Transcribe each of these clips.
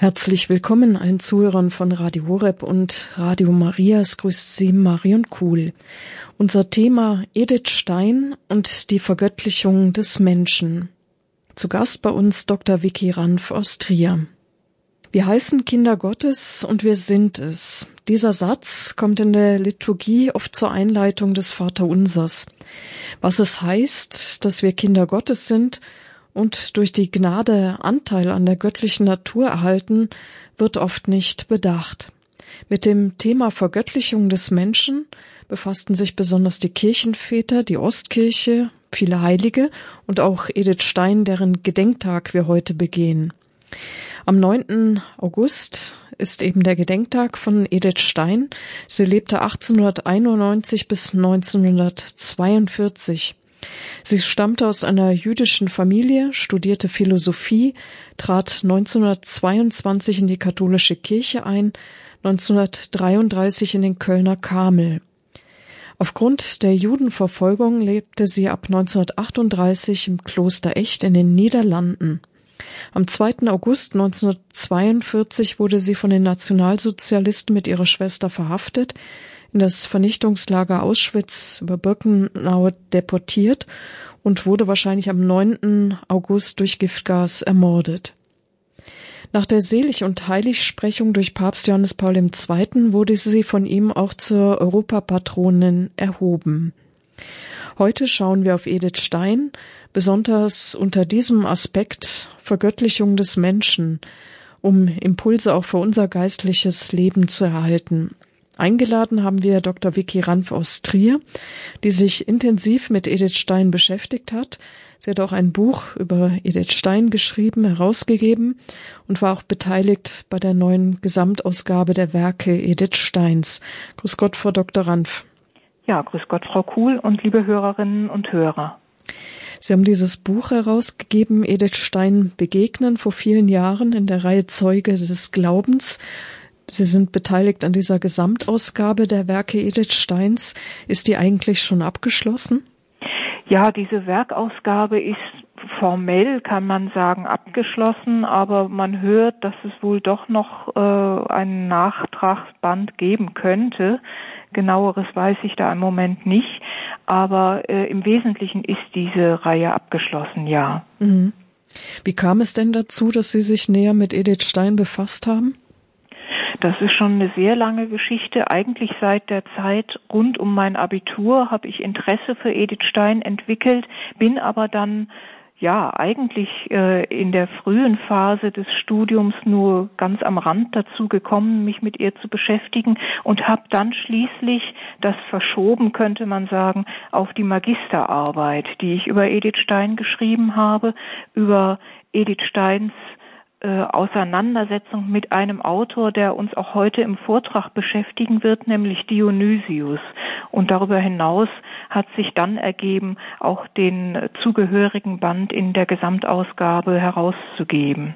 Herzlich willkommen allen Zuhörern von Radio Horeb und Radio Maria. Es grüßt Sie Marion Kuhl. Unser Thema Edith Stein und die Vergöttlichung des Menschen. Zu Gast bei uns Dr. Vicky Ranf aus Trier. Wir heißen Kinder Gottes und wir sind es. Dieser Satz kommt in der Liturgie oft zur Einleitung des Vaterunsers. Was es heißt, dass wir Kinder Gottes sind und durch die Gnade Anteil an der göttlichen Natur erhalten, wird oft nicht bedacht. Mit dem Thema Vergöttlichung des Menschen befassten sich besonders die Kirchenväter, die Ostkirche, viele Heilige und auch Edith Stein, deren Gedenktag wir heute begehen. Am 9. August ist eben der Gedenktag von Edith Stein. Sie lebte 1891 bis 1942. Sie stammte aus einer jüdischen Familie, studierte Philosophie, trat 1922 in die katholische Kirche ein, 1933 in den Kölner Karmel. Aufgrund der Judenverfolgung lebte sie ab 1938 im Kloster Echt in den Niederlanden. Am 2. August 1942 wurde sie von den Nationalsozialisten mit ihrer Schwester verhaftet, in das Vernichtungslager Auschwitz über Birkenau deportiert und wurde wahrscheinlich am 9. August durch Giftgas ermordet. Nach der Selig- und Heiligsprechung durch Papst Johannes Paul II. Wurde sie von ihm auch zur Europapatronin erhoben. Heute schauen wir auf Edith Stein, besonders unter diesem Aspekt Vergöttlichung des Menschen, um Impulse auch für unser geistliches Leben zu erhalten. Eingeladen haben wir Dr. Vicky Ranf aus Trier, die sich intensiv mit Edith Stein beschäftigt hat. Sie hat auch ein Buch über Edith Stein geschrieben, herausgegeben und war auch beteiligt bei der neuen Gesamtausgabe der Werke Edith Steins. Grüß Gott, Frau Dr. Ranf. Ja, grüß Gott, Frau Kuhl und liebe Hörerinnen und Hörer. Sie haben dieses Buch herausgegeben, Edith Stein begegnen, vor vielen Jahren in der Reihe Zeuge des Glaubens. Sie sind beteiligt an dieser Gesamtausgabe der Werke Edith Steins. Ist die eigentlich schon abgeschlossen? Ja, diese Werkausgabe ist formell, kann man sagen, abgeschlossen, aber man hört, dass es wohl doch noch einen Nachtragsband geben könnte. Genaueres weiß ich da im Moment nicht, aber im Wesentlichen ist diese Reihe abgeschlossen, ja. Mhm. Wie kam es denn dazu, dass Sie sich näher mit Edith Stein befasst haben? Das ist schon eine sehr lange Geschichte. Eigentlich seit der Zeit rund um mein Abitur habe ich Interesse für Edith Stein entwickelt, bin aber dann eigentlich in der frühen Phase des Studiums nur ganz am Rand dazu gekommen, mich mit ihr zu beschäftigen und habe dann schließlich das verschoben, könnte man sagen, auf die Magisterarbeit, die ich über Edith Stein geschrieben habe, über Edith Steins Auseinandersetzung mit einem Autor, der uns auch heute im Vortrag beschäftigen wird, nämlich Dionysius. Und darüber hinaus hat sich dann ergeben, auch den zugehörigen Band in der Gesamtausgabe herauszugeben.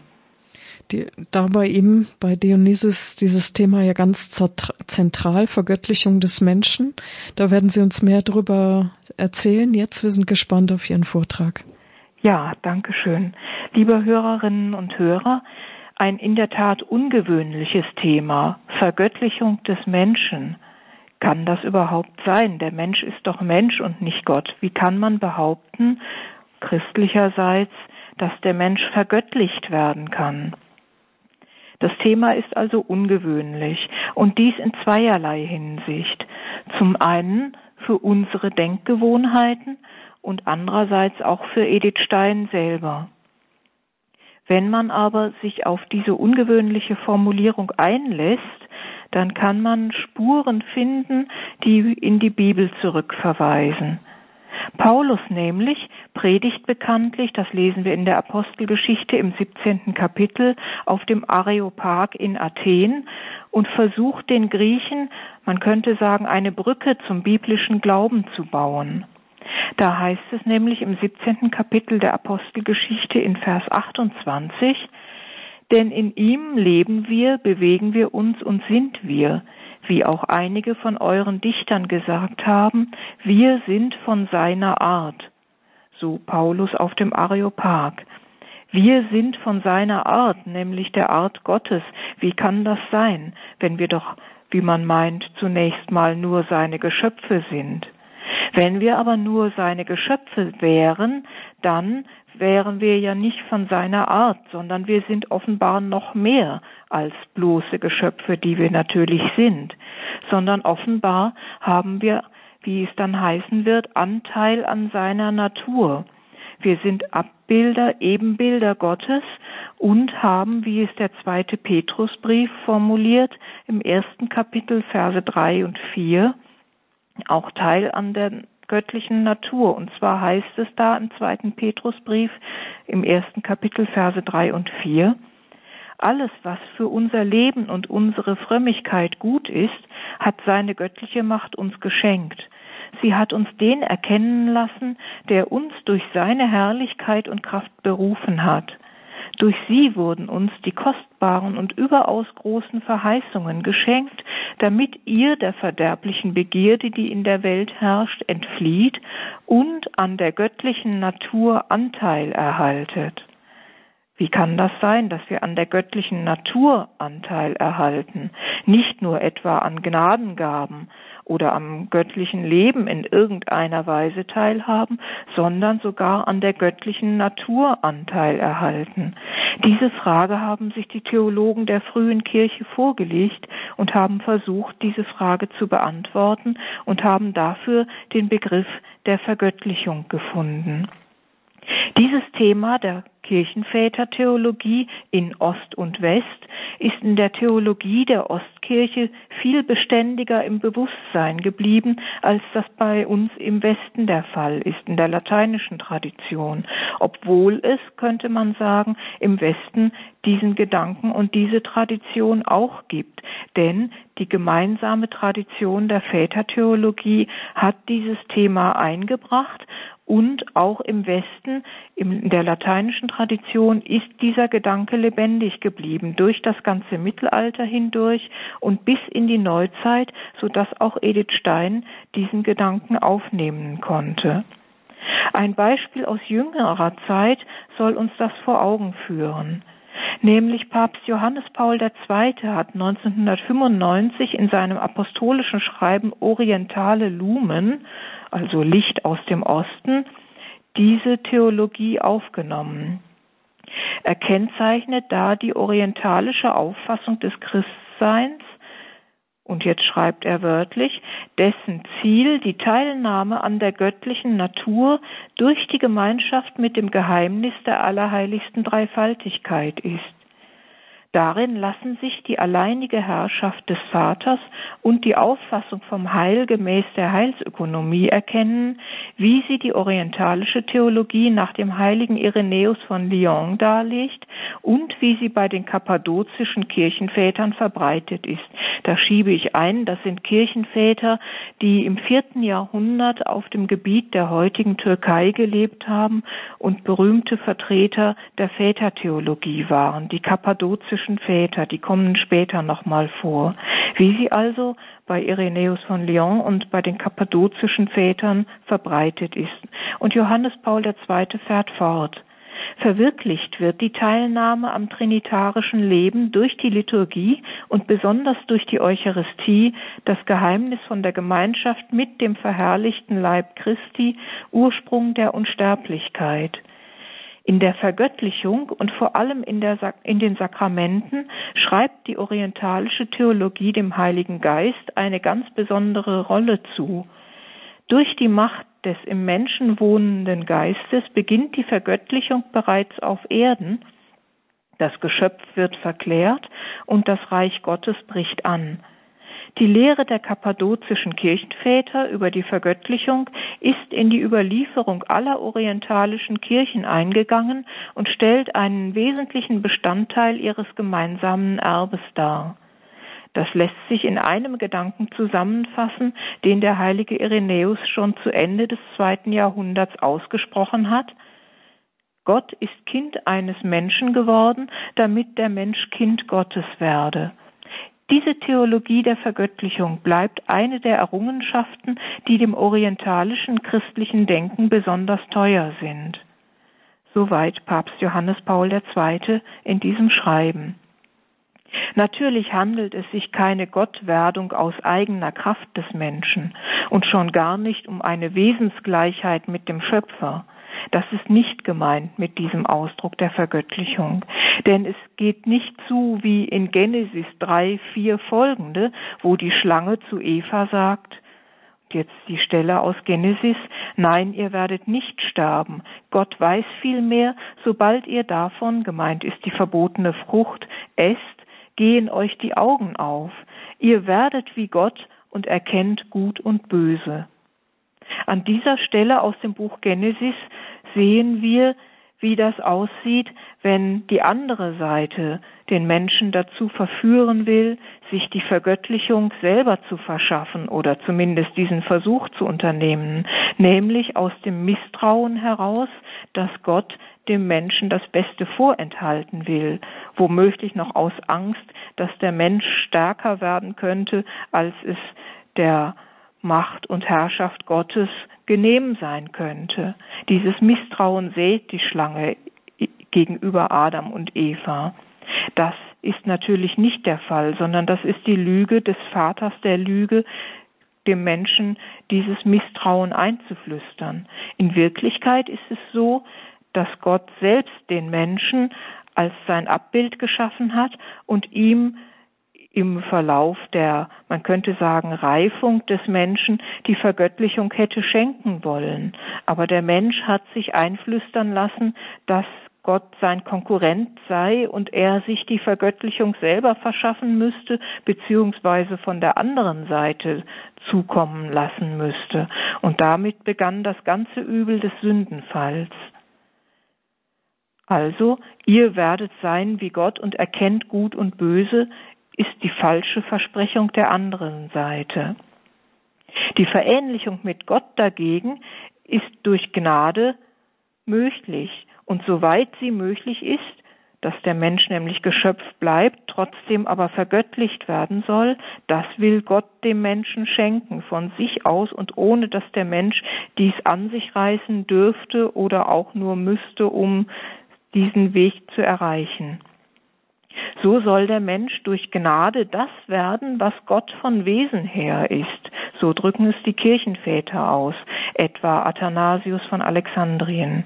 Bei Dionysius dieses Thema ja ganz zentral, Vergöttlichung des Menschen. Da werden Sie uns mehr darüber erzählen. Jetzt, wir sind gespannt auf Ihren Vortrag. Ja, danke schön. Liebe Hörerinnen und Hörer, ein in der Tat ungewöhnliches Thema, Vergöttlichung des Menschen. Kann das überhaupt sein? Der Mensch ist doch Mensch und nicht Gott. Wie kann man behaupten, christlicherseits, dass der Mensch vergöttlicht werden kann? Das Thema ist also ungewöhnlich und dies in zweierlei Hinsicht. Zum einen für unsere Denkgewohnheiten und andererseits auch für Edith Stein selber. Wenn man aber sich auf diese ungewöhnliche Formulierung einlässt, dann kann man Spuren finden, die in die Bibel zurückverweisen. Paulus nämlich predigt bekanntlich, das lesen wir in der Apostelgeschichte im 17. Kapitel, auf dem Areopag in Athen und versucht den Griechen, man könnte sagen, eine Brücke zum biblischen Glauben zu bauen. Da heißt es nämlich im 17. Kapitel der Apostelgeschichte in Vers 28, denn in ihm leben wir, bewegen wir uns und sind wir, wie auch einige von euren Dichtern gesagt haben, wir sind von seiner Art. So Paulus auf dem Areopag. Wir sind von seiner Art, nämlich der Art Gottes. Wie kann das sein, wenn wir doch, wie man meint, zunächst mal nur seine Geschöpfe sind? Wenn wir aber nur seine Geschöpfe wären, dann wären wir ja nicht von seiner Art, sondern wir sind offenbar noch mehr als bloße Geschöpfe, die wir natürlich sind, sondern offenbar haben wir, wie es dann heißen wird, Anteil an seiner Natur. Wir sind Abbilder, Ebenbilder Gottes und haben, wie es der 2. Petrusbrief formuliert, im 1. Kapitel Verse 3 und 4, auch Teil an der göttlichen Natur. Und zwar heißt es da im 2. Petrusbrief im 1. Kapitel Verse 3 und 4, alles, was für unser Leben und unsere Frömmigkeit gut ist, hat seine göttliche Macht uns geschenkt. Sie hat uns den erkennen lassen, der uns durch seine Herrlichkeit und Kraft berufen hat. Durch sie wurden uns die kostbaren und überaus großen Verheißungen geschenkt, damit ihr der verderblichen Begierde, die in der Welt herrscht, entflieht und an der göttlichen Natur Anteil erhaltet. Wie kann das sein, dass wir an der göttlichen Natur Anteil erhalten, nicht nur etwa an Gnadengaben oder am göttlichen Leben in irgendeiner Weise teilhaben, sondern sogar an der göttlichen Natur Anteil erhalten? Diese Frage haben sich die Theologen der frühen Kirche vorgelegt und haben versucht, diese Frage zu beantworten und haben dafür den Begriff der Vergöttlichung gefunden. Dieses Thema der Kirchenvätertheologie in Ost und West ist in der Theologie der Ostkirche viel beständiger im Bewusstsein geblieben, als das bei uns im Westen der Fall ist, in der lateinischen Tradition, obwohl es, könnte man sagen, im Westen diesen Gedanken und diese Tradition auch gibt. Denn die gemeinsame Tradition der Vätertheologie hat dieses Thema eingebracht. Und auch im Westen, in der lateinischen Tradition, ist dieser Gedanke lebendig geblieben, durch das ganze Mittelalter hindurch und bis in die Neuzeit, sodass auch Edith Stein diesen Gedanken aufnehmen konnte. Ein Beispiel aus jüngerer Zeit soll uns das vor Augen führen. Nämlich Papst Johannes Paul II. Hat 1995 in seinem apostolischen Schreiben Orientale Lumen, also Licht aus dem Osten, diese Theologie aufgenommen. Er kennzeichnet da die orientalische Auffassung des Christseins, und jetzt schreibt er wörtlich, dessen Ziel die Teilnahme an der göttlichen Natur durch die Gemeinschaft mit dem Geheimnis der allerheiligsten Dreifaltigkeit ist. Darin lassen sich die alleinige Herrschaft des Vaters und die Auffassung vom Heil gemäß der Heilsökonomie erkennen, wie sie die orientalische Theologie nach dem heiligen Irenäus von Lyon darlegt und wie sie bei den kappadozischen Kirchenvätern verbreitet ist. Da schiebe ich ein, das sind Kirchenväter, die im 4. Jahrhundert auf dem Gebiet der heutigen Türkei gelebt haben und berühmte Vertreter der Vätertheologie waren, die kappadozischen Väter, die kommen später nochmal vor. Wie sie also bei Irenäus von Lyon und bei den kappadozischen Vätern verbreitet ist. Und Johannes Paul II. Fährt fort. Verwirklicht wird die Teilnahme am trinitarischen Leben durch die Liturgie und besonders durch die Eucharistie, das Geheimnis von der Gemeinschaft mit dem verherrlichten Leib Christi, Ursprung der Unsterblichkeit. In der Vergöttlichung und vor allem in den Sakramenten schreibt die orientalische Theologie dem Heiligen Geist eine ganz besondere Rolle zu. Durch die Macht des im Menschen wohnenden Geistes beginnt die Vergöttlichung bereits auf Erden. Das Geschöpf wird verklärt und das Reich Gottes bricht an. Die Lehre der kappadozischen Kirchenväter über die Vergöttlichung ist in die Überlieferung aller orientalischen Kirchen eingegangen und stellt einen wesentlichen Bestandteil ihres gemeinsamen Erbes dar. Das lässt sich in einem Gedanken zusammenfassen, den der heilige Irenäus schon zu Ende des 2. Jahrhunderts ausgesprochen hat. Gott ist Kind eines Menschen geworden, damit der Mensch Kind Gottes werde. Diese Theologie der Vergöttlichung bleibt eine der Errungenschaften, die dem orientalischen christlichen Denken besonders teuer sind. Soweit Papst Johannes Paul II. In diesem Schreiben. Natürlich handelt es sich keine Gottwerdung aus eigener Kraft des Menschen und schon gar nicht um eine Wesensgleichheit mit dem Schöpfer. Das ist nicht gemeint mit diesem Ausdruck der Vergöttlichung, denn es geht nicht zu wie in Genesis 3,4 folgende, wo die Schlange zu Eva sagt, jetzt die Stelle aus Genesis, nein, ihr werdet nicht sterben. Gott weiß vielmehr, sobald ihr davon, gemeint ist die verbotene Frucht, esst, gehen euch die Augen auf. Ihr werdet wie Gott und erkennt Gut und Böse. An dieser Stelle aus dem Buch Genesis sehen wir, wie das aussieht, wenn die andere Seite den Menschen dazu verführen will, sich die Vergöttlichung selber zu verschaffen oder zumindest diesen Versuch zu unternehmen, nämlich aus dem Misstrauen heraus, dass Gott dem Menschen das Beste vorenthalten will, womöglich noch aus Angst, dass der Mensch stärker werden könnte, als es der Macht und Herrschaft Gottes genehm sein könnte. Dieses Misstrauen sät die Schlange gegenüber Adam und Eva. Das ist natürlich nicht der Fall, sondern das ist die Lüge des Vaters der Lüge, dem Menschen dieses Misstrauen einzuflüstern. In Wirklichkeit ist es so, dass Gott selbst den Menschen als sein Abbild geschaffen hat und ihm im Verlauf der, man könnte sagen, Reifung des Menschen die Vergöttlichung hätte schenken wollen. Aber der Mensch hat sich einflüstern lassen, dass Gott sein Konkurrent sei und er sich die Vergöttlichung selber verschaffen müsste, beziehungsweise von der anderen Seite zukommen lassen müsste. Und damit begann das ganze Übel des Sündenfalls. Also, ihr werdet sein wie Gott und erkennt Gut und Böse, ist die falsche Versprechung der anderen Seite. Die Verähnlichung mit Gott dagegen ist durch Gnade möglich. Und soweit sie möglich ist, dass der Mensch nämlich Geschöpf bleibt, trotzdem aber vergöttlicht werden soll, das will Gott dem Menschen schenken, von sich aus und ohne, dass der Mensch dies an sich reißen dürfte oder auch nur müsste, um diesen Weg zu erreichen. So soll der Mensch durch Gnade das werden, was Gott von Wesen her ist. So drücken es die Kirchenväter aus, etwa Athanasius von Alexandrien.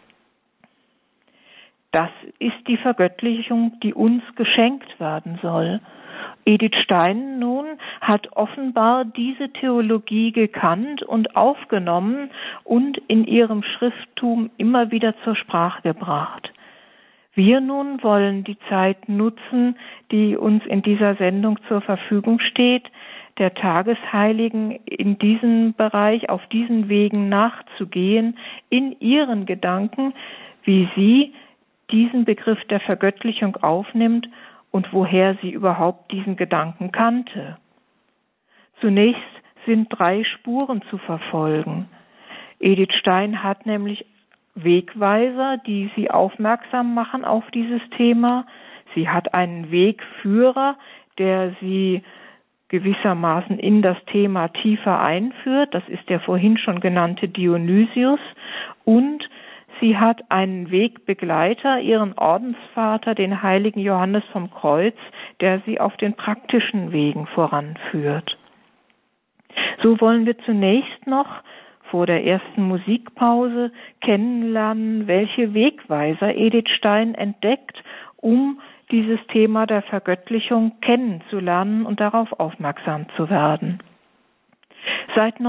Das ist die Vergöttlichung, die uns geschenkt werden soll. Edith Stein nun hat offenbar diese Theologie gekannt und aufgenommen und in ihrem Schrifttum immer wieder zur Sprache gebracht. Wir nun wollen die Zeit nutzen, die uns in dieser Sendung zur Verfügung steht, der Tagesheiligen in diesem Bereich, auf diesen Wegen nachzugehen, in ihren Gedanken, wie sie diesen Begriff der Vergöttlichung aufnimmt und woher sie überhaupt diesen Gedanken kannte. Zunächst sind 3 Spuren zu verfolgen. Edith Stein hat nämlich Wegweiser, die sie aufmerksam machen auf dieses Thema. Sie hat einen Wegführer, der sie gewissermaßen in das Thema tiefer einführt. Das ist der vorhin schon genannte Dionysius. Und sie hat einen Wegbegleiter, ihren Ordensvater, den heiligen Johannes vom Kreuz, der sie auf den praktischen Wegen voranführt. So wollen wir zunächst noch vor der ersten Musikpause kennenlernen, welche Wegweiser Edith Stein entdeckt, um dieses Thema der Vergöttlichung kennenzulernen und darauf aufmerksam zu werden. Seit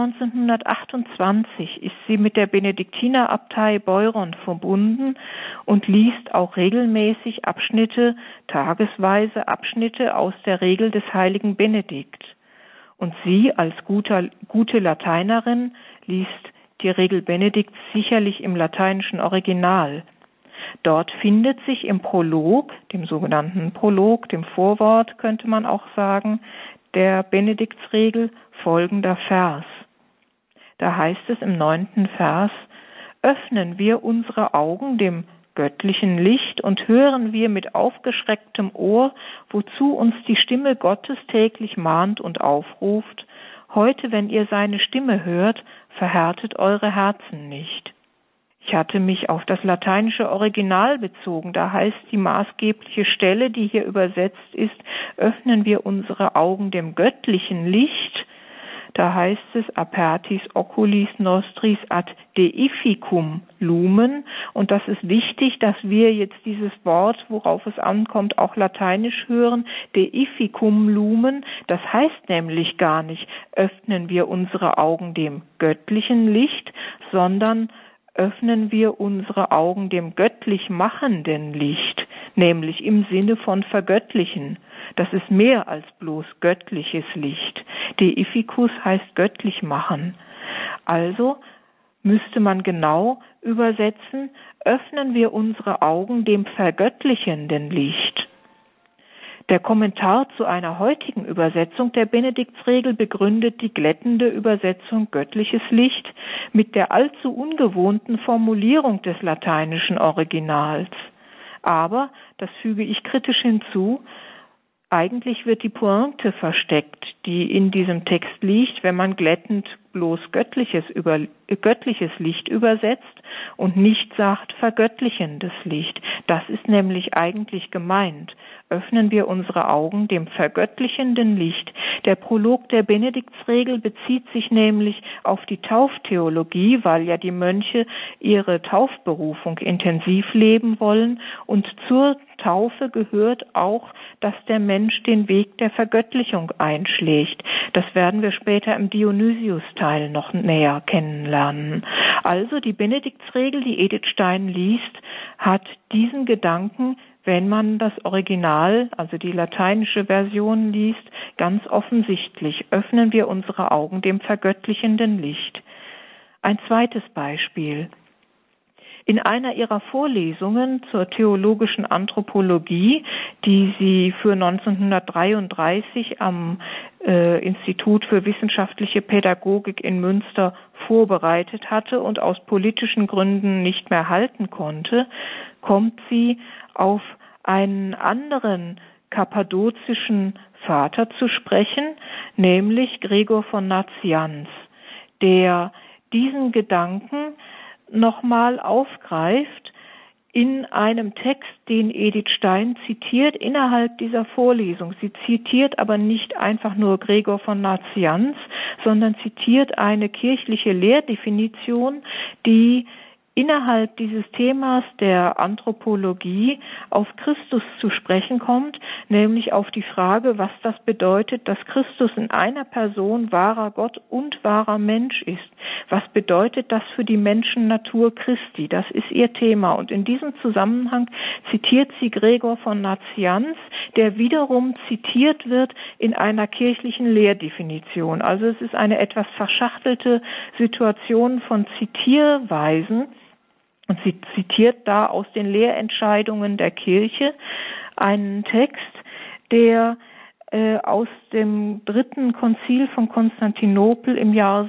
1928 ist sie mit der Benediktinerabtei Beuron verbunden und liest auch regelmäßig tagesweise Abschnitte aus der Regel des heiligen Benedikt. Und sie als gute Lateinerin liest die Regel Benedikts sicherlich im lateinischen Original. Dort findet sich im Prolog, dem sogenannten Prolog, dem Vorwort könnte man auch sagen, der Benediktsregel folgender Vers. Da heißt es im 9. Vers: Öffnen wir unsere Augen dem göttlichen Licht und hören wir mit aufgeschrecktem Ohr, wozu uns die Stimme Gottes täglich mahnt und aufruft: Heute, wenn ihr seine Stimme hört, verhärtet eure Herzen nicht. Ich hatte mich auf das lateinische Original bezogen. Da heißt die maßgebliche Stelle, die hier übersetzt ist, öffnen wir unsere Augen dem göttlichen Licht. Da heißt es apertis oculis nostris ad deificum lumen. Und das ist wichtig, dass wir jetzt dieses Wort, worauf es ankommt, auch lateinisch hören. Deificum lumen, das heißt nämlich gar nicht, öffnen wir unsere Augen dem göttlichen Licht, sondern öffnen wir unsere Augen dem göttlich machenden Licht, nämlich im Sinne von vergöttlichen. Das ist mehr als bloß göttliches Licht. Deificus heißt göttlich machen. Also müsste man genau übersetzen, öffnen wir unsere Augen dem vergöttlichenden Licht. Der Kommentar zu einer heutigen Übersetzung der Benediktsregel begründet die glättende Übersetzung göttliches Licht mit der allzu ungewohnten Formulierung des lateinischen Originals. Aber, das füge ich kritisch hinzu, eigentlich wird die Pointe versteckt, die in diesem Text liegt, wenn man glättend bloß göttliches Licht übersetzt und nicht sagt vergöttlichendes Licht. Das ist nämlich eigentlich gemeint. Öffnen wir unsere Augen dem vergöttlichenden Licht. Der Prolog der Benediktsregel bezieht sich nämlich auf die Tauftheologie, weil ja die Mönche ihre Taufberufung intensiv leben wollen, und zur Taufe gehört auch, dass der Mensch den Weg der Vergöttlichung einschlägt. Das werden wir später im Dionysius-Teil noch näher kennenlernen. Also die Benediktsregel, die Edith Stein liest, hat diesen Gedanken, wenn man das Original, also die lateinische Version liest, ganz offensichtlich. Öffnen wir unsere Augen dem vergöttlichenden Licht. Ein zweites Beispiel. In einer ihrer Vorlesungen zur theologischen Anthropologie, die sie für 1933 am Institut für wissenschaftliche Pädagogik in Münster vorbereitet hatte und aus politischen Gründen nicht mehr halten konnte, kommt sie auf einen anderen kappadozischen Vater zu sprechen, nämlich Gregor von Nazianz, der diesen Gedanken nochmal aufgreift in einem Text, den Edith Stein zitiert innerhalb dieser Vorlesung. Sie zitiert aber nicht einfach nur Gregor von Nazianz, sondern zitiert eine kirchliche Lehrdefinition, die innerhalb dieses Themas der Anthropologie auf Christus zu sprechen kommt, nämlich auf die Frage, was das bedeutet, dass Christus in einer Person wahrer Gott und wahrer Mensch ist. Was bedeutet das für die Menschennatur Christi? Das ist ihr Thema. Und in diesem Zusammenhang zitiert sie Gregor von Nazianz, der wiederum zitiert wird in einer kirchlichen Lehrdefinition. Also es ist eine etwas verschachtelte Situation von Zitierweisen. Und sie zitiert da aus den Lehrentscheidungen der Kirche einen Text, der aus dem 3. Konzil von Konstantinopel im Jahr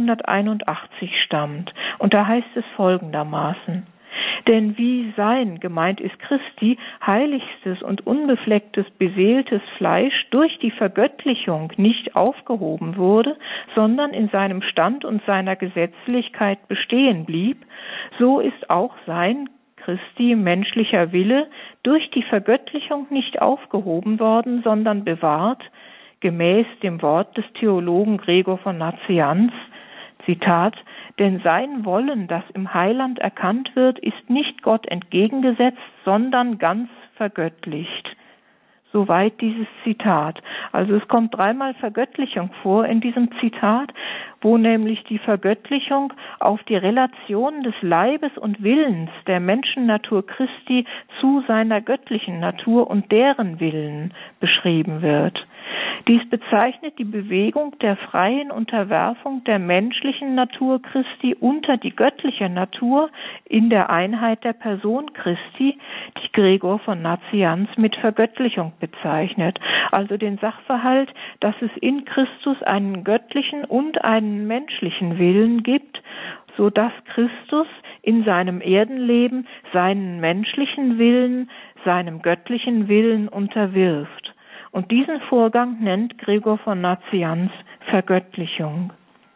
681 stammt. Und da heißt es folgendermaßen: Denn wie sein, gemeint ist Christi, heiligstes und unbeflecktes, beseeltes Fleisch durch die Vergöttlichung nicht aufgehoben wurde, sondern in seinem Stand und seiner Gesetzlichkeit bestehen blieb, so ist auch sein, Christi, menschlicher Wille durch die Vergöttlichung nicht aufgehoben worden, sondern bewahrt, gemäß dem Wort des Theologen Gregor von Nazianz, Zitat: Denn sein Wollen, das im Heiland erkannt wird, ist nicht Gott entgegengesetzt, sondern ganz vergöttlicht. Soweit dieses Zitat. Also es kommt 3-mal Vergöttlichung vor in diesem Zitat, wo nämlich die Vergöttlichung auf die Relation des Leibes und Willens der Menschennatur Christi zu seiner göttlichen Natur und deren Willen beschrieben wird. Dies bezeichnet die Bewegung der freien Unterwerfung der menschlichen Natur Christi unter die göttliche Natur in der Einheit der Person Christi, die Gregor von Nazianz mit Vergöttlichung bezeichnet. Also den Sachverhalt, dass es in Christus einen göttlichen und einen menschlichen Willen gibt, so dass Christus in seinem Erdenleben seinen menschlichen Willen, seinem göttlichen Willen unterwirft. Und diesen Vorgang nennt Gregor von Nazianz Vergöttlichung.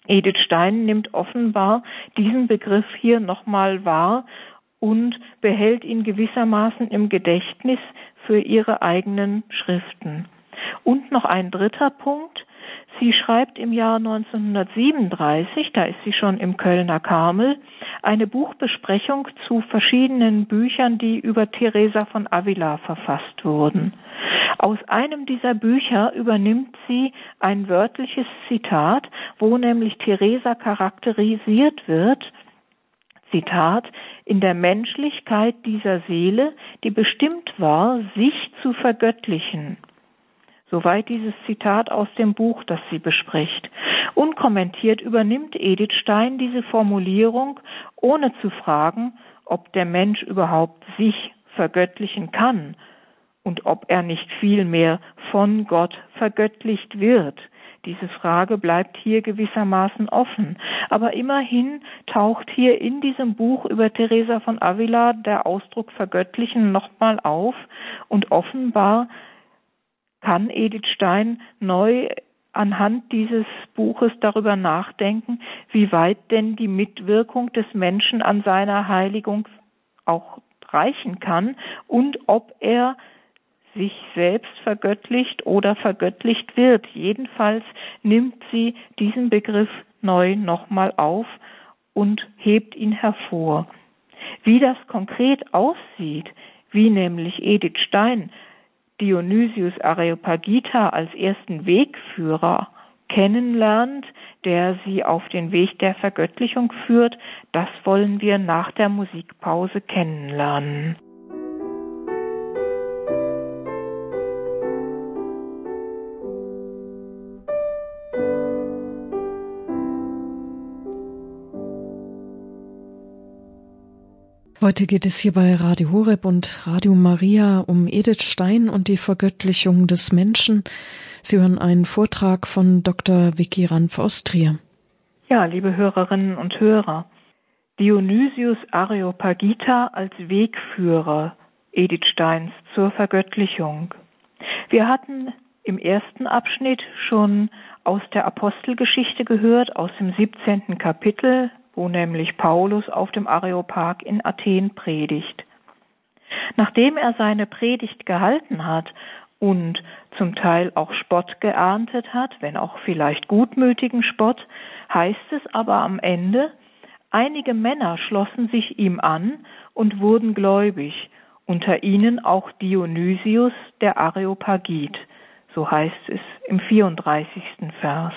Edith Stein nimmt offenbar diesen Begriff hier nochmal wahr und behält ihn gewissermaßen im Gedächtnis für ihre eigenen Schriften. Und noch ein dritter Punkt. Sie schreibt im Jahr 1937, da ist sie schon im Kölner Karmel, eine Buchbesprechung zu verschiedenen Büchern, die über Teresa von Avila verfasst wurden. Aus einem dieser Bücher übernimmt sie ein wörtliches Zitat, wo nämlich Teresa charakterisiert wird, Zitat, in der Menschlichkeit dieser Seele, die bestimmt war, sich zu vergöttlichen. Soweit dieses Zitat aus dem Buch, das sie bespricht. Unkommentiert übernimmt Edith Stein diese Formulierung, ohne zu fragen, ob der Mensch überhaupt sich vergöttlichen kann und ob er nicht vielmehr von Gott vergöttlicht wird. Diese Frage bleibt hier gewissermaßen offen. Aber immerhin taucht hier in diesem Buch über Teresa von Avila der Ausdruck vergöttlichen nochmal auf und offenbar kann Edith Stein neu anhand dieses Buches darüber nachdenken, wie weit denn die Mitwirkung des Menschen an seiner Heiligung auch reichen kann und ob er sich selbst vergöttlicht oder vergöttlicht wird. Jedenfalls nimmt sie diesen Begriff neu nochmal auf und hebt ihn hervor. Wie das konkret aussieht, wie nämlich Edith Stein Dionysius Areopagita als ersten Wegführer kennenlernt, der sie auf den Weg der Vergöttlichung führt, das wollen wir nach der Musikpause kennenlernen. Heute geht es hier bei Radio Horeb und Radio Maria um Edith Stein und die Vergöttlichung des Menschen. Sie hören einen Vortrag von Dr. Vicky Ranf aus Trier. Ja, liebe Hörerinnen und Hörer, Dionysius Areopagita als Wegführer Edith Steins zur Vergöttlichung. Wir hatten im ersten Abschnitt schon aus der Apostelgeschichte gehört, aus dem 17. Kapitel, wo nämlich Paulus auf dem Areopag in Athen predigt. Nachdem er seine Predigt gehalten hat und zum Teil auch Spott geerntet hat, wenn auch vielleicht gutmütigen Spott, heißt es aber am Ende, einige Männer schlossen sich ihm an und wurden gläubig, unter ihnen auch Dionysius der Areopagit, so heißt es im 34. Vers.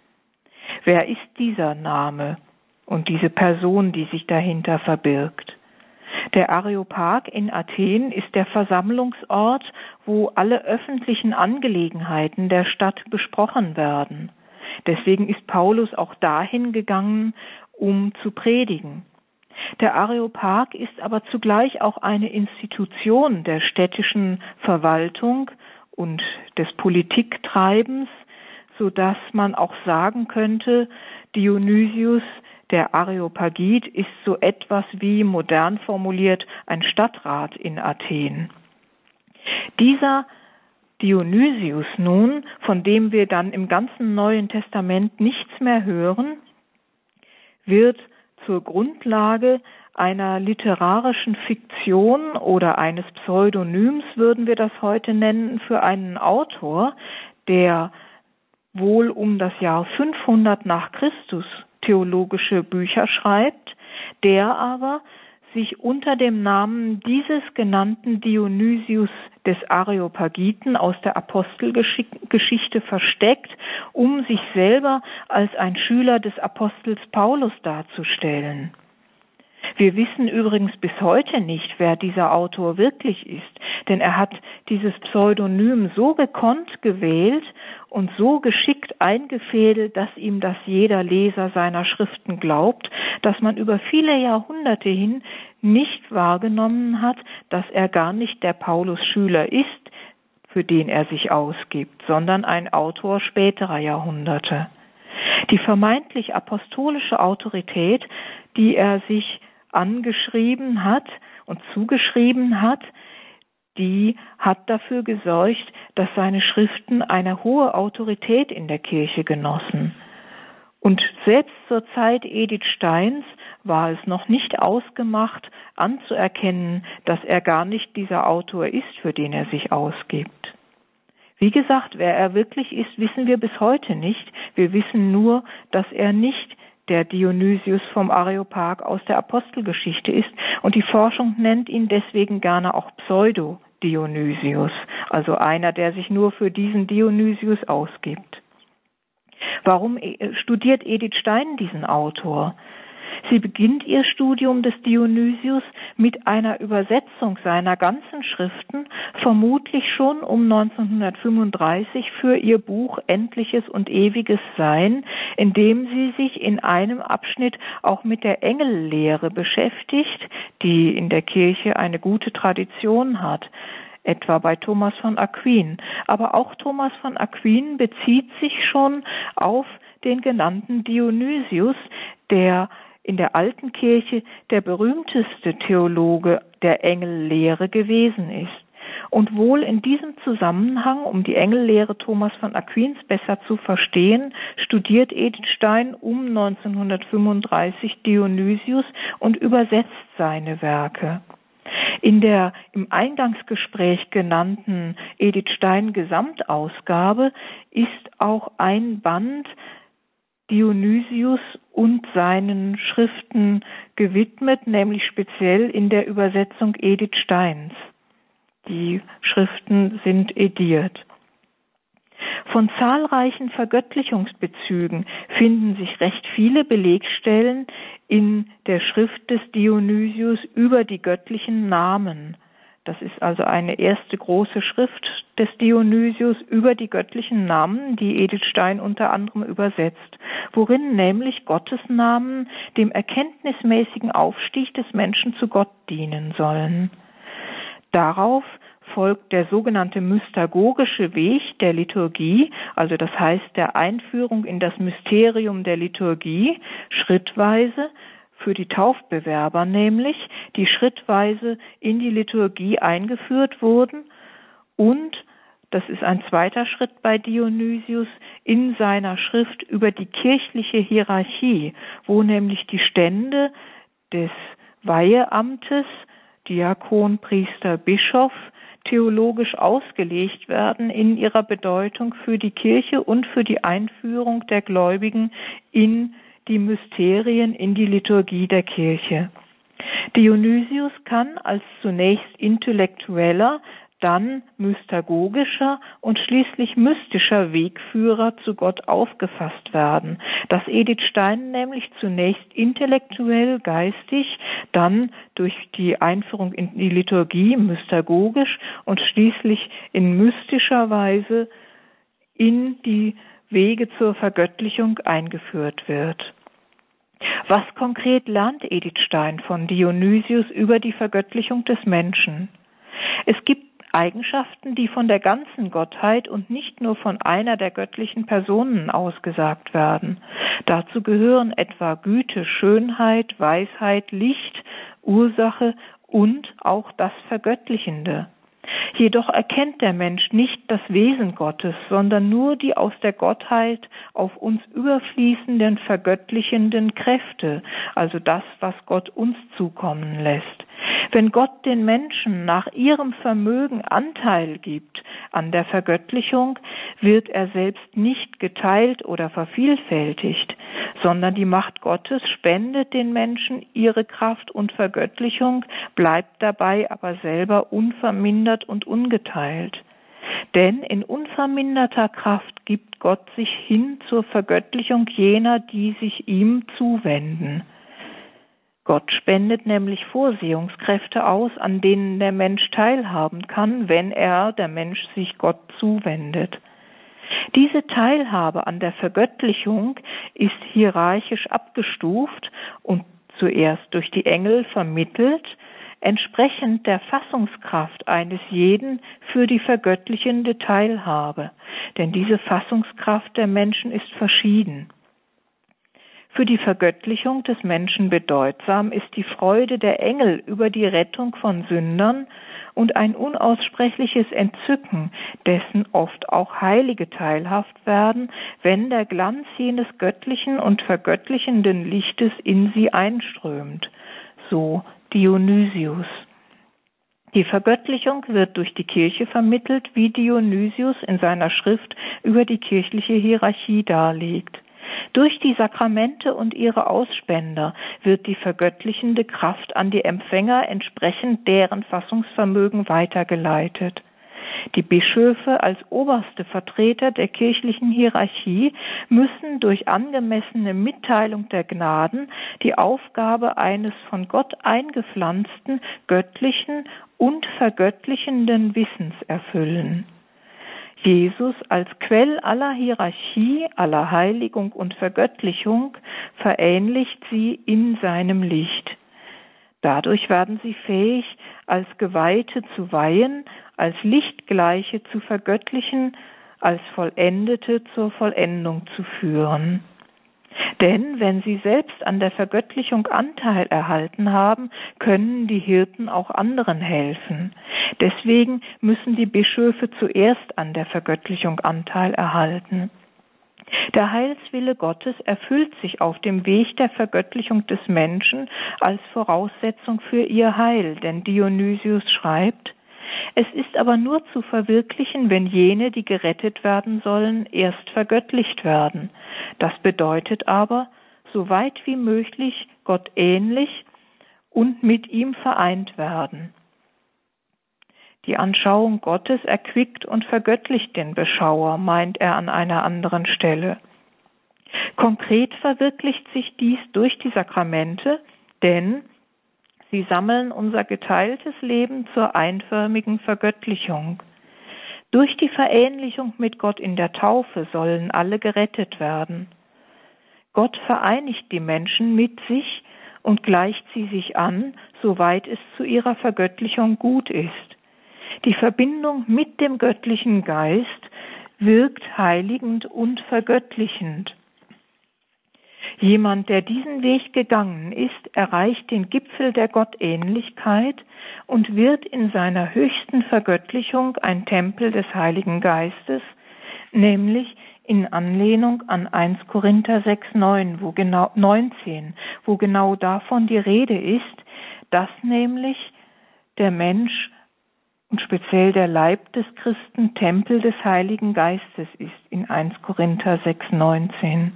Wer ist dieser Name und diese Person, die sich dahinter verbirgt? Der Areopag in Athen ist der Versammlungsort, wo alle öffentlichen Angelegenheiten der Stadt besprochen werden. Deswegen ist Paulus auch dahin gegangen, um zu predigen. Der Areopag ist aber zugleich auch eine Institution der städtischen Verwaltung und des Politiktreibens, sodass man auch sagen könnte, Dionysius der Areopagit ist so etwas wie, modern formuliert, ein Stadtrat in Athen. Dieser Dionysius nun, von dem wir dann im ganzen Neuen Testament nichts mehr hören, wird zur Grundlage einer literarischen Fiktion oder eines Pseudonyms, würden wir das heute nennen, für einen Autor, der wohl um das Jahr 500 nach Christus theologische Bücher schreibt, der aber sich unter dem Namen dieses genannten Dionysius des Areopagiten aus der Apostelgeschichte versteckt, um sich selber als ein Schüler des Apostels Paulus darzustellen. Wir wissen übrigens bis heute nicht, wer dieser Autor wirklich ist, denn er hat dieses Pseudonym so gekonnt gewählt und so geschickt eingefädelt, dass ihm das jeder Leser seiner Schriften glaubt, dass man über viele Jahrhunderte hin nicht wahrgenommen hat, dass er gar nicht der Paulus-Schüler ist, für den er sich ausgibt, sondern ein Autor späterer Jahrhunderte. Die vermeintlich apostolische Autorität, die er sich angeschrieben hat und zugeschrieben hat, die hat dafür gesorgt, dass seine Schriften eine hohe Autorität in der Kirche genossen. Und selbst zur Zeit Edith Steins war es noch nicht ausgemacht, anzuerkennen, dass er gar nicht dieser Autor ist, für den er sich ausgibt. Wie gesagt, wer er wirklich ist, wissen wir bis heute nicht. Wir wissen nur, dass er nicht der Dionysius vom Areopag aus der Apostelgeschichte ist, und die Forschung nennt ihn deswegen gerne auch Pseudo-Dionysius, also einer, der sich nur für diesen Dionysius ausgibt. Warum studiert Edith Stein diesen Autor? Sie beginnt ihr Studium des Dionysius mit einer Übersetzung seiner ganzen Schriften, vermutlich schon um 1935 für ihr Buch Endliches und Ewiges Sein, in dem sie sich in einem Abschnitt auch mit der Engellehre beschäftigt, die in der Kirche eine gute Tradition hat, etwa bei Thomas von Aquin. Aber auch Thomas von Aquin bezieht sich schon auf den genannten Dionysius, der in der alten Kirche der berühmteste Theologe der Engellehre gewesen ist. Und wohl in diesem Zusammenhang, um die Engellehre Thomas von Aquins besser zu verstehen, studiert Edith Stein um 1935 Dionysius und übersetzt seine Werke. In der im Eingangsgespräch genannten Edith Stein Gesamtausgabe ist auch ein Band Dionysius und seinen Schriften gewidmet, nämlich speziell in der Übersetzung Edith Steins. Die Schriften sind ediert. Von zahlreichen Vergöttlichungsbezügen finden sich recht viele Belegstellen in der Schrift des Dionysius über die göttlichen Namen. Das ist also eine erste große Schrift des Dionysius über die göttlichen Namen, die Edith Stein unter anderem übersetzt, worin nämlich Gottes Namen dem erkenntnismäßigen Aufstieg des Menschen zu Gott dienen sollen. Darauf folgt der sogenannte mystagogische Weg der Liturgie, also das heißt der Einführung in das Mysterium der Liturgie, schrittweise, für die Taufbewerber nämlich, die schrittweise in die Liturgie eingeführt wurden, und, das ist ein zweiter Schritt bei Dionysius, in seiner Schrift über die kirchliche Hierarchie, wo nämlich die Stände des Weiheamtes, Diakon, Priester, Bischof, theologisch ausgelegt werden in ihrer Bedeutung für die Kirche und für die Einführung der Gläubigen in die Mysterien, in die Liturgie der Kirche. Dionysius kann als zunächst intellektueller, dann mystagogischer und schließlich mystischer Wegführer zu Gott aufgefasst werden, dass Edith Stein nämlich zunächst intellektuell, geistig, dann durch die Einführung in die Liturgie mystagogisch und schließlich in mystischer Weise in die Wege zur Vergöttlichung eingeführt wird. Was konkret lernt Edith Stein von Dionysius über die Vergöttlichung des Menschen? Es gibt Eigenschaften, die von der ganzen Gottheit und nicht nur von einer der göttlichen Personen ausgesagt werden. Dazu gehören etwa Güte, Schönheit, Weisheit, Licht, Ursache und auch das Vergöttlichende. Jedoch erkennt der Mensch nicht das Wesen Gottes, sondern nur die aus der Gottheit auf uns überfließenden, vergöttlichenden Kräfte, also das, was Gott uns zukommen lässt. Wenn Gott den Menschen nach ihrem Vermögen Anteil gibt an der Vergöttlichung, wird er selbst nicht geteilt oder vervielfältigt, sondern die Macht Gottes spendet den Menschen ihre Kraft und Vergöttlichung, bleibt dabei aber selber unvermindert und ungeteilt. Denn in unverminderter Kraft gibt Gott sich hin zur Vergöttlichung jener, die sich ihm zuwenden. Gott spendet nämlich Vorsehungskräfte aus, an denen der Mensch teilhaben kann, wenn der Mensch, sich Gott zuwendet. Diese Teilhabe an der Vergöttlichung ist hierarchisch abgestuft und zuerst durch die Engel vermittelt, entsprechend der Fassungskraft eines jeden für die vergöttlichende Teilhabe. Denn diese Fassungskraft der Menschen ist verschieden. Für die Vergöttlichung des Menschen bedeutsam ist die Freude der Engel über die Rettung von Sündern und ein unaussprechliches Entzücken, dessen oft auch Heilige teilhaft werden, wenn der Glanz jenes göttlichen und vergöttlichenden Lichtes in sie einströmt. So Dionysius. Die Vergöttlichung wird durch die Kirche vermittelt, wie Dionysius in seiner Schrift über die kirchliche Hierarchie darlegt. Durch die Sakramente und ihre Ausspender wird die vergöttlichende Kraft an die Empfänger entsprechend deren Fassungsvermögen weitergeleitet. Die Bischöfe als oberste Vertreter der kirchlichen Hierarchie müssen durch angemessene Mitteilung der Gnaden die Aufgabe eines von Gott eingepflanzten, göttlichen und vergöttlichenden Wissens erfüllen. Jesus als Quell aller Hierarchie, aller Heiligung und Vergöttlichung verähnlicht sie in seinem Licht. Dadurch werden sie fähig, als Geweihte zu weihen, als Lichtgleiche zu vergöttlichen, als Vollendete zur Vollendung zu führen. Denn wenn sie selbst an der Vergöttlichung Anteil erhalten haben, können die Hirten auch anderen helfen. Deswegen müssen die Bischöfe zuerst an der Vergöttlichung Anteil erhalten. Der Heilswille Gottes erfüllt sich auf dem Weg der Vergöttlichung des Menschen als Voraussetzung für ihr Heil, denn Dionysius schreibt: Es ist aber nur zu verwirklichen, wenn jene, die gerettet werden sollen, erst vergöttlicht werden. Das bedeutet aber, so weit wie möglich Gott ähnlich und mit ihm vereint werden. Die Anschauung Gottes erquickt und vergöttlicht den Beschauer, meint er an einer anderen Stelle. Konkret verwirklicht sich dies durch die Sakramente, denn sie sammeln unser geteiltes Leben zur einförmigen Vergöttlichung. Durch die Verähnlichung mit Gott in der Taufe sollen alle gerettet werden. Gott vereinigt die Menschen mit sich und gleicht sie sich an, soweit es zu ihrer Vergöttlichung gut ist. Die Verbindung mit dem göttlichen Geist wirkt heiligend und vergöttlichend. Jemand, der diesen Weg gegangen ist, erreicht den Gipfel der Gottähnlichkeit und wird in seiner höchsten Vergöttlichung ein Tempel des Heiligen Geistes, nämlich in Anlehnung an 1 Korinther 6,19, wo genau davon die Rede ist, dass nämlich der Mensch und speziell der Leib des Christen Tempel des Heiligen Geistes ist, in 1 Korinther 6,19.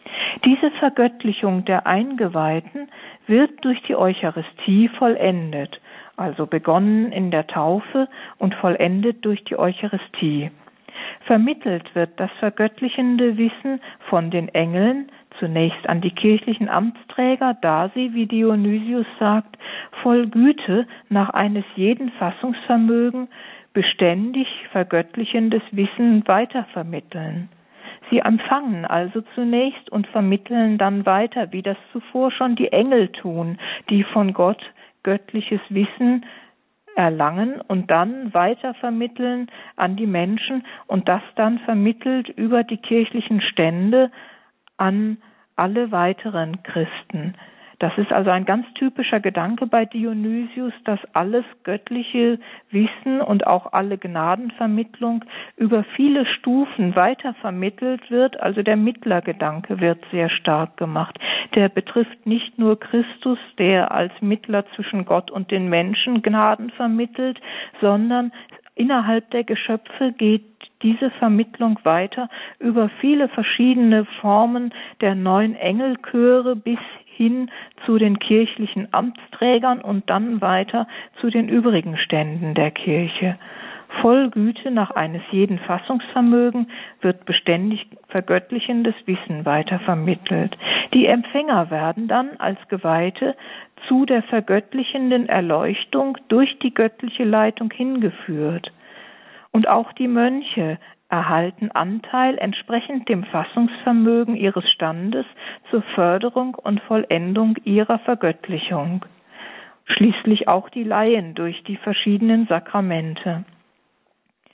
Diese Vergöttlichung der Eingeweihten wird durch die Eucharistie vollendet, also begonnen in der Taufe und vollendet durch die Eucharistie. Vermittelt wird das vergöttlichende Wissen von den Engeln, zunächst an die kirchlichen Amtsträger, da sie, wie Dionysius sagt, voll Güte nach eines jeden Fassungsvermögen beständig vergöttlichendes Wissen weitervermitteln. Sie empfangen also zunächst und vermitteln dann weiter, wie das zuvor schon die Engel tun, die von Gott göttliches Wissen erlangen und dann weitervermitteln an die Menschen und das dann vermittelt über die kirchlichen Stände an alle weiteren Christen. Das ist also ein ganz typischer Gedanke bei Dionysius, dass alles göttliche Wissen und auch alle Gnadenvermittlung über viele Stufen weitervermittelt wird. Also der Mittlergedanke wird sehr stark gemacht. Der betrifft nicht nur Christus, der als Mittler zwischen Gott und den Menschen Gnaden vermittelt, sondern innerhalb der Geschöpfe geht diese Vermittlung weiter über viele verschiedene Formen der 9 Engelchöre bis hin zu den kirchlichen Amtsträgern und dann weiter zu den übrigen Ständen der Kirche. Voll Güte nach eines jeden Fassungsvermögen wird beständig vergöttlichendes Wissen weitervermittelt. Die Empfänger werden dann als Geweihte zu der vergöttlichenden Erleuchtung durch die göttliche Leitung hingeführt. Und auch die Mönche erhalten Anteil entsprechend dem Fassungsvermögen ihres Standes zur Förderung und Vollendung ihrer Vergöttlichung. Schließlich auch die Laien durch die verschiedenen Sakramente.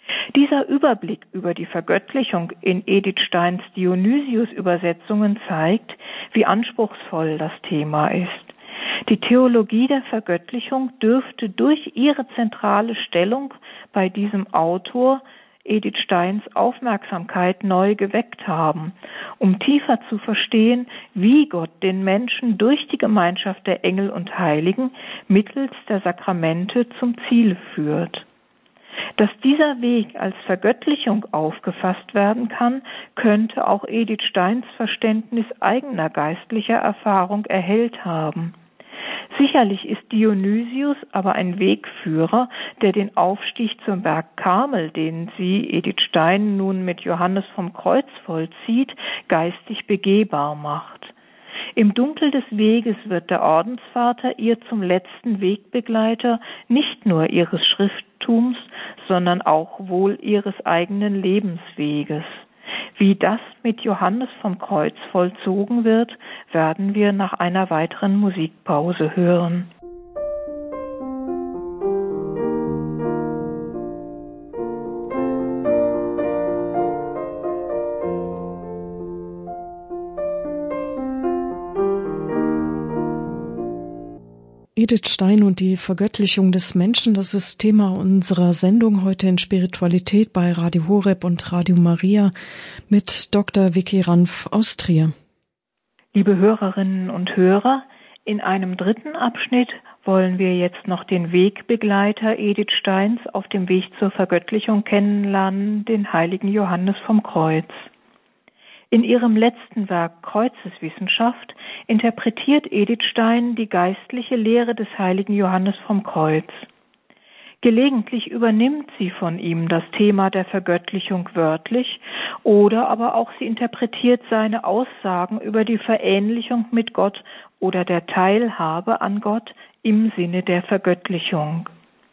Dieser Überblick über die Vergöttlichung in Edith Steins Dionysius-Übersetzungen zeigt, wie anspruchsvoll das Thema ist. Die Theologie der Vergöttlichung dürfte durch ihre zentrale Stellung bei diesem Autor Edith Steins Aufmerksamkeit neu geweckt haben, um tiefer zu verstehen, wie Gott den Menschen durch die Gemeinschaft der Engel und Heiligen mittels der Sakramente zum Ziel führt. Dass dieser Weg als Vergöttlichung aufgefasst werden kann, könnte auch Edith Steins Verständnis eigener geistlicher Erfahrung erhellt haben. Sicherlich ist Dionysius aber ein Wegführer, der den Aufstieg zum Berg Karmel, den sie, Edith Stein, nun mit Johannes vom Kreuz vollzieht, geistig begehbar macht. Im Dunkel des Weges wird der Ordensvater ihr zum letzten Wegbegleiter nicht nur ihres Schriftums, sondern auch wohl ihres eigenen Lebensweges. Wie das mit Johannes vom Kreuz vollzogen wird, werden wir nach einer weiteren Musikpause hören. Edith Stein und die Vergöttlichung des Menschen, das ist Thema unserer Sendung heute in Spiritualität bei Radio Horeb und Radio Maria mit Dr. Vicky Ranf aus Trier. Liebe Hörerinnen und Hörer, in einem dritten Abschnitt wollen wir jetzt noch den Wegbegleiter Edith Steins auf dem Weg zur Vergöttlichung kennenlernen, den heiligen Johannes vom Kreuz. In ihrem letzten Werk Kreuzeswissenschaft interpretiert Edith Stein die geistliche Lehre des heiligen Johannes vom Kreuz. Gelegentlich übernimmt sie von ihm das Thema der Vergöttlichung wörtlich oder aber auch sie interpretiert seine Aussagen über die Verähnlichung mit Gott oder der Teilhabe an Gott im Sinne der Vergöttlichung.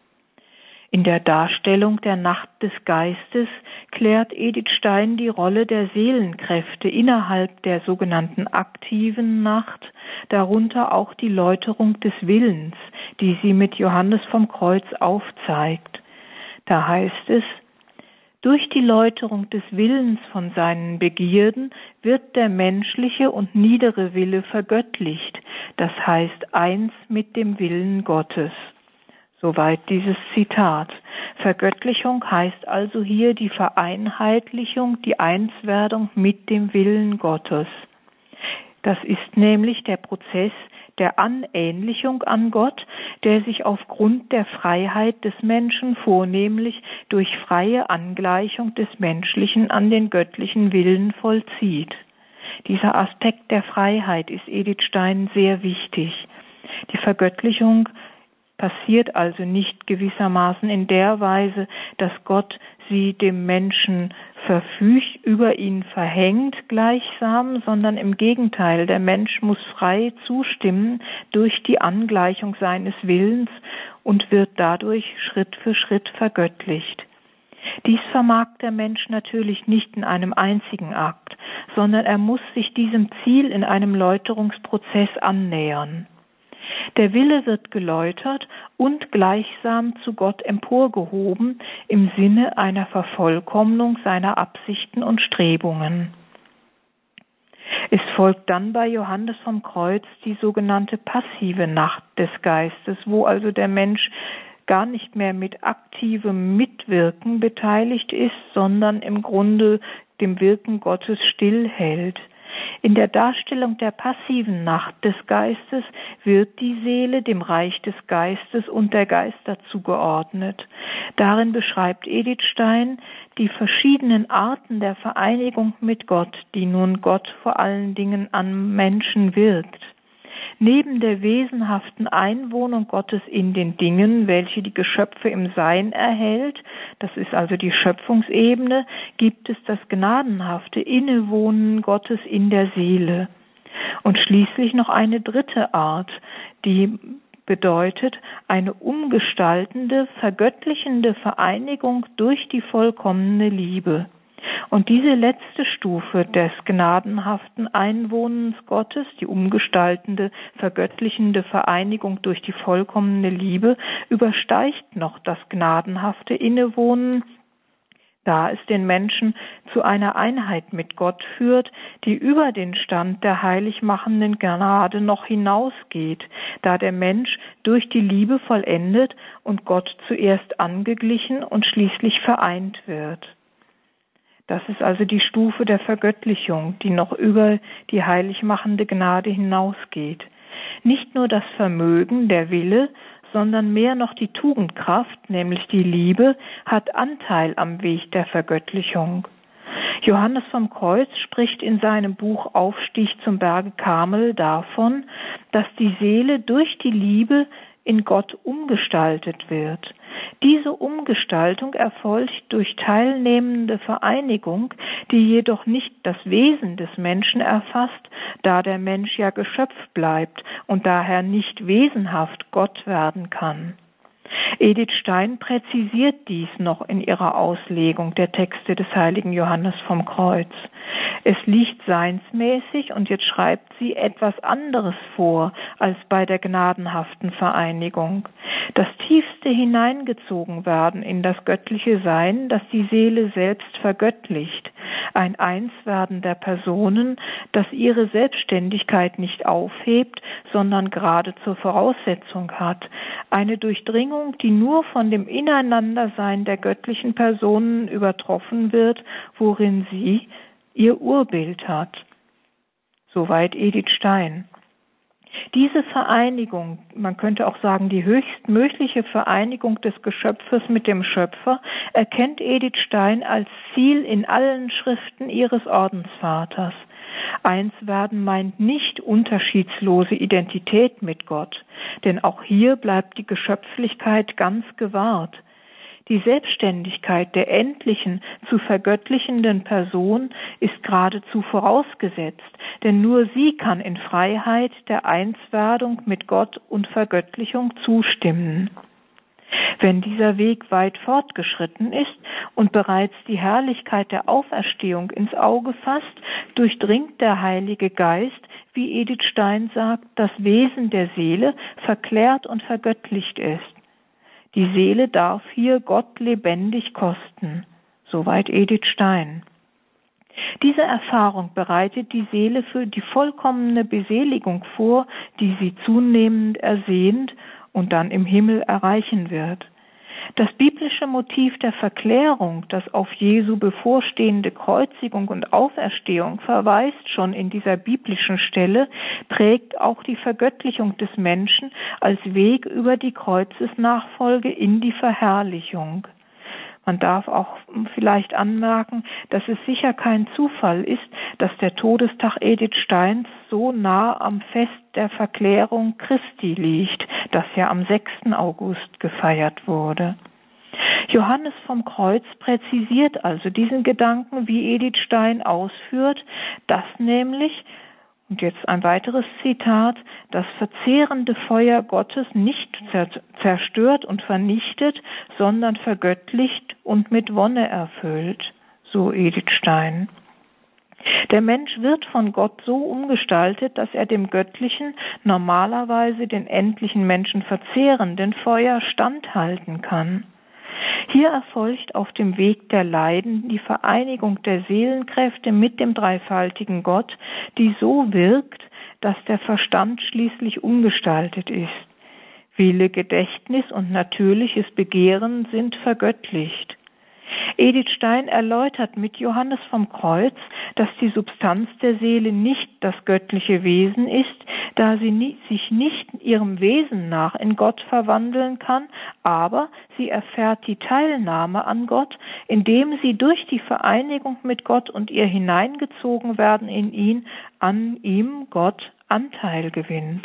In der Darstellung der Nacht des Geistes klärt Edith Stein die Rolle der Seelenkräfte innerhalb der sogenannten aktiven Nacht, darunter auch die Läuterung des Willens, die sie mit Johannes vom Kreuz aufzeigt. Da heißt es: Durch die Läuterung des Willens von seinen Begierden wird der menschliche und niedere Wille vergöttlicht, das heißt eins mit dem Willen Gottes. Soweit dieses Zitat. Vergöttlichung heißt also hier die Vereinheitlichung, die Einswerdung mit dem Willen Gottes. Das ist nämlich der Prozess der Anähnlichung an Gott, der sich aufgrund der Freiheit des Menschen vornehmlich durch freie Angleichung des Menschlichen an den göttlichen Willen vollzieht. Dieser Aspekt der Freiheit ist Edith Stein sehr wichtig. Die Vergöttlichung passiert also nicht gewissermaßen in der Weise, dass Gott sie dem Menschen verfügt, über ihn verhängt gleichsam, sondern im Gegenteil, der Mensch muss frei zustimmen durch die Angleichung seines Willens und wird dadurch Schritt für Schritt vergöttlicht. Dies vermag der Mensch natürlich nicht in einem einzigen Akt, sondern er muss sich diesem Ziel in einem Läuterungsprozess annähern. Der Wille wird geläutert und gleichsam zu Gott emporgehoben im Sinne einer Vervollkommnung seiner Absichten und Strebungen. Es folgt dann bei Johannes vom Kreuz die sogenannte passive Nacht des Geistes, wo also der Mensch gar nicht mehr mit aktivem Mitwirken beteiligt ist, sondern im Grunde dem Wirken Gottes stillhält. In der Darstellung der passiven Nacht des Geistes wird die Seele dem Reich des Geistes und der Geister zugeordnet. Darin beschreibt Edith Stein die verschiedenen Arten der Vereinigung mit Gott, die nun Gott vor allen Dingen an Menschen wirkt. Neben der wesenhaften Einwohnung Gottes in den Dingen, welche die Geschöpfe im Sein erhält, das ist also die Schöpfungsebene, gibt es das gnadenhafte Innewohnen Gottes in der Seele. Und schließlich noch eine dritte Art, die bedeutet eine umgestaltende, vergöttlichende Vereinigung durch die vollkommene Liebe. Und diese letzte Stufe des gnadenhaften Einwohnens Gottes, die umgestaltende, vergöttlichende Vereinigung durch die vollkommene Liebe, übersteigt noch das gnadenhafte Innewohnen da es den Menschen zu einer Einheit mit Gott führt, die über den Stand der heiligmachenden Gnade noch hinausgeht, da der Mensch durch die Liebe vollendet und Gott zuerst angeglichen und schließlich vereint wird. Das ist also die Stufe der Vergöttlichung, die noch über die heiligmachende Gnade hinausgeht. Nicht nur das Vermögen, der Wille, sondern mehr noch die Tugendkraft, nämlich die Liebe, hat Anteil am Weg der Vergöttlichung. Johannes vom Kreuz spricht in seinem Buch Aufstieg zum Berge Karmel davon, dass die Seele durch die Liebe in Gott umgestaltet wird. Diese Umgestaltung erfolgt durch teilnehmende Vereinigung, die jedoch nicht das Wesen des Menschen erfasst, da der Mensch ja Geschöpf bleibt und daher nicht wesenhaft Gott werden kann. Edith Stein präzisiert dies noch in ihrer Auslegung der Texte des heiligen Johannes vom Kreuz. Es liegt seinsmäßig, und jetzt schreibt sie, etwas anderes vor als bei der gnadenhaften Vereinigung. Das tiefste Hineingezogenwerden in das göttliche Sein, das die Seele selbst vergöttlicht. Ein Einswerden der Personen, das ihre Selbstständigkeit nicht aufhebt, sondern gerade zur Voraussetzung hat. Eine Durchdringung, die nur von dem Ineinandersein der göttlichen Personen übertroffen wird, worin sie ihr Urbild hat. Soweit Edith Stein. Diese Vereinigung, man könnte auch sagen, die höchstmögliche Vereinigung des Geschöpfes mit dem Schöpfer, erkennt Edith Stein als Ziel in allen Schriften ihres Ordensvaters. Einswerden meint nicht unterschiedslose Identität mit Gott, denn auch hier bleibt die Geschöpflichkeit ganz gewahrt. Die Selbstständigkeit der endlichen, zu vergöttlichenden Person ist geradezu vorausgesetzt, denn nur sie kann in Freiheit der Einswerdung mit Gott und Vergöttlichung zustimmen. Wenn dieser Weg weit fortgeschritten ist und bereits die Herrlichkeit der Auferstehung ins Auge fasst, durchdringt der Heilige Geist, wie Edith Stein sagt, das Wesen der Seele, verklärt und vergöttlicht ist. Die Seele darf hier Gott lebendig kosten. Soweit Edith Stein. Diese Erfahrung bereitet die Seele für die vollkommene Beseligung vor, die sie zunehmend ersehnt und dann im Himmel erreichen wird. Das biblische Motiv der Verklärung, das auf Jesu bevorstehende Kreuzigung und Auferstehung verweist, schon in dieser biblischen Stelle, prägt auch die Vergöttlichung des Menschen als Weg über die Kreuzesnachfolge in die Verherrlichung. Man darf auch vielleicht anmerken, dass es sicher kein Zufall ist, dass der Todestag Edith Steins so nah am Fest der Verklärung Christi liegt, das ja am 6. August gefeiert wurde. Johannes vom Kreuz präzisiert also diesen Gedanken, wie Edith Stein ausführt, dass nämlich, und jetzt ein weiteres Zitat, das verzehrende Feuer Gottes nicht zerstört und vernichtet, sondern vergöttlicht und mit Wonne erfüllt, so Edith Stein. Der Mensch wird von Gott so umgestaltet, dass er dem göttlichen, normalerweise den endlichen Menschen verzehrenden Feuer standhalten kann. Hier erfolgt auf dem Weg der Leiden die Vereinigung der Seelenkräfte mit dem dreifaltigen Gott, die so wirkt, dass der Verstand schließlich umgestaltet ist. Wille, Gedächtnis und natürliches Begehren sind vergöttlicht. Edith Stein erläutert mit Johannes vom Kreuz, dass die Substanz der Seele nicht das göttliche Wesen ist, da sie sich nicht ihrem Wesen nach in Gott verwandeln kann, aber sie erfährt die Teilnahme an Gott, indem sie durch die Vereinigung mit Gott und ihr hineingezogen werden in ihn, an ihm Gott Anteil gewinnt.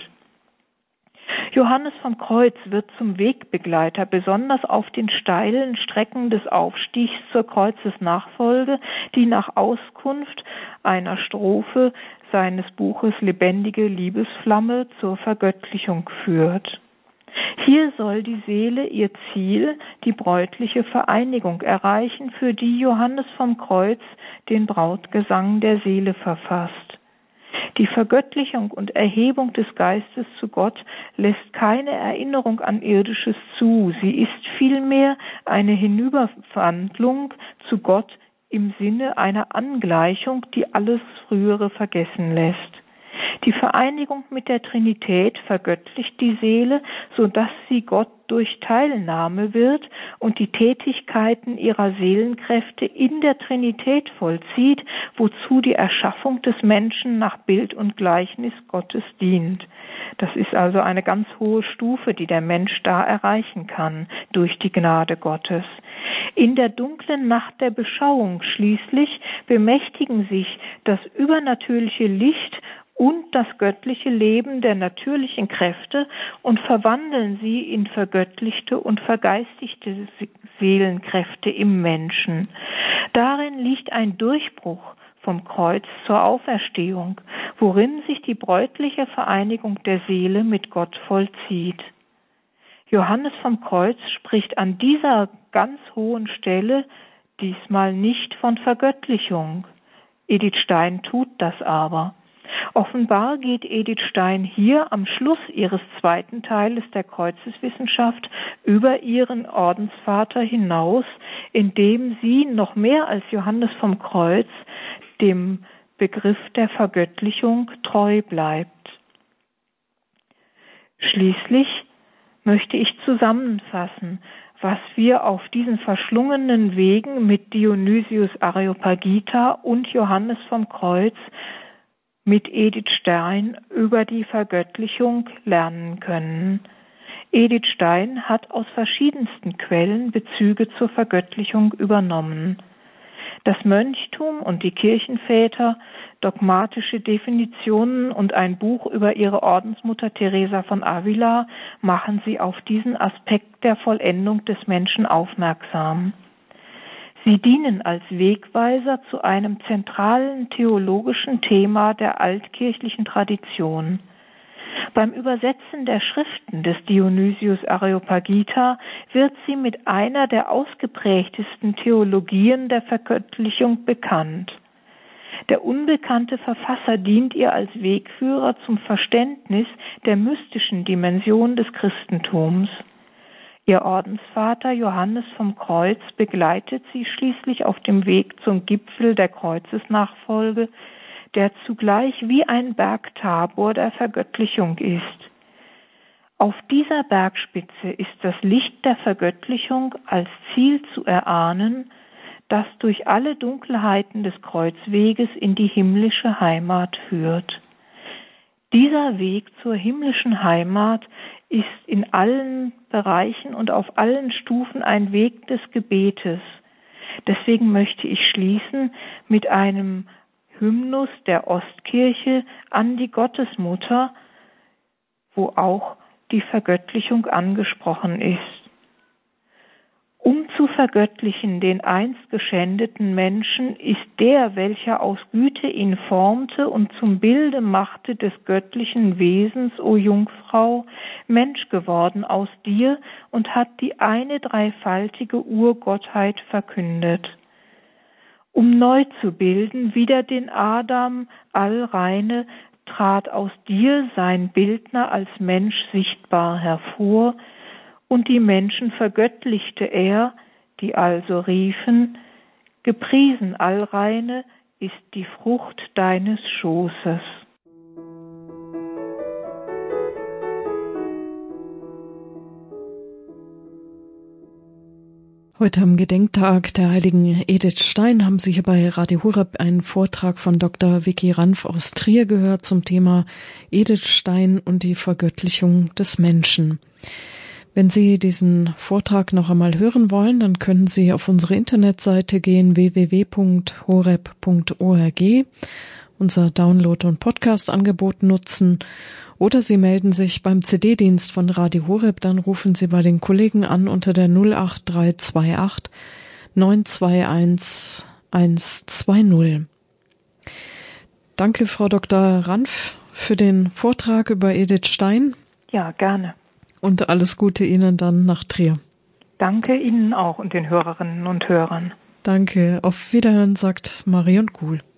Johannes vom Kreuz wird zum Wegbegleiter, besonders auf den steilen Strecken des Aufstiegs zur Kreuzesnachfolge, die nach Auskunft einer Strophe seines Buches Lebendige Liebesflamme zur Vergöttlichung führt. Hier soll die Seele ihr Ziel, die bräutliche Vereinigung, erreichen, für die Johannes vom Kreuz den Brautgesang der Seele verfasst. Die Vergöttlichung und Erhebung des Geistes zu Gott lässt keine Erinnerung an Irdisches zu. Sie ist vielmehr eine Hinüberwandlung zu Gott im Sinne einer Angleichung, die alles Frühere vergessen lässt. Die Vereinigung mit der Trinität vergöttlicht die Seele, sodass sie Gott durch Teilnahme wird und die Tätigkeiten ihrer Seelenkräfte in der Trinität vollzieht, wozu die Erschaffung des Menschen nach Bild und Gleichnis Gottes dient. Das ist also eine ganz hohe Stufe, die der Mensch da erreichen kann, durch die Gnade Gottes. In der dunklen Nacht der Beschauung schließlich bemächtigen sich das übernatürliche Licht und das göttliche Leben der natürlichen Kräfte und verwandeln sie in vergöttlichte und vergeistigte Seelenkräfte im Menschen. Darin liegt ein Durchbruch vom Kreuz zur Auferstehung, worin sich die bräutliche Vereinigung der Seele mit Gott vollzieht. Johannes vom Kreuz spricht an dieser ganz hohen Stelle diesmal nicht von Vergöttlichung. Edith Stein tut das aber. Offenbar geht Edith Stein hier am Schluss ihres zweiten Teiles der Kreuzeswissenschaft über ihren Ordensvater hinaus, indem sie noch mehr als Johannes vom Kreuz dem Begriff der Vergöttlichung treu bleibt. Schließlich möchte ich zusammenfassen, was wir auf diesen verschlungenen Wegen mit Dionysius Areopagita und Johannes vom Kreuz mit Edith Stein über die Vergöttlichung lernen können. Edith Stein hat aus verschiedensten Quellen Bezüge zur Vergöttlichung übernommen. Das Mönchtum und die Kirchenväter, dogmatische Definitionen und ein Buch über ihre Ordensmutter Teresa von Avila machen sie auf diesen Aspekt der Vollendung des Menschen aufmerksam. Sie dienen als Wegweiser zu einem zentralen theologischen Thema der altkirchlichen Tradition. Beim Übersetzen der Schriften des Dionysius Areopagita wird sie mit einer der ausgeprägtesten Theologien der Vergöttlichung bekannt. Der unbekannte Verfasser dient ihr als Wegführer zum Verständnis der mystischen Dimension des Christentums. Ihr Ordensvater Johannes vom Kreuz begleitet sie schließlich auf dem Weg zum Gipfel der Kreuzesnachfolge, der zugleich wie ein Berg Tabor der Vergöttlichung ist. Auf dieser Bergspitze ist das Licht der Vergöttlichung als Ziel zu erahnen, das durch alle Dunkelheiten des Kreuzweges in die himmlische Heimat führt. Dieser Weg zur himmlischen Heimat ist in allen Bereichen und auf allen Stufen ein Weg des Gebetes. Deswegen möchte ich schließen mit einem Hymnus der Ostkirche an die Gottesmutter, wo auch die Vergöttlichung angesprochen ist. Um zu vergöttlichen den einst geschändeten Menschen ist der, welcher aus Güte ihn formte und zum Bilde machte des göttlichen Wesens, o Jungfrau, Mensch geworden aus dir und hat die eine dreifaltige Urgottheit verkündet. Um neu zu bilden, wieder den Adam allreine, trat aus dir sein Bildner als Mensch sichtbar hervor, und die Menschen vergöttlichte er, die also riefen, gepriesen allreine ist die Frucht deines Schoßes. Heute am Gedenktag der heiligen Edith Stein haben Sie hier bei Radio Horeb einen Vortrag von Dr. Vicky Ranf aus Trier gehört zum Thema Edith Stein und die Vergöttlichung des Menschen. Wenn Sie diesen Vortrag noch einmal hören wollen, dann können Sie auf unsere Internetseite gehen, www.horeb.org, unser Download- und Podcast-Angebot nutzen, oder Sie melden sich beim CD-Dienst von Radio Horeb, dann rufen Sie bei den Kollegen an unter der 08328 921 120. Danke, Frau Dr. Ranf, für den Vortrag über Edith Stein. Ja, gerne. Und alles Gute Ihnen dann nach Trier. Danke Ihnen auch und den Hörerinnen und Hörern. Danke. Auf Wiederhören, sagt Marion Kuhl.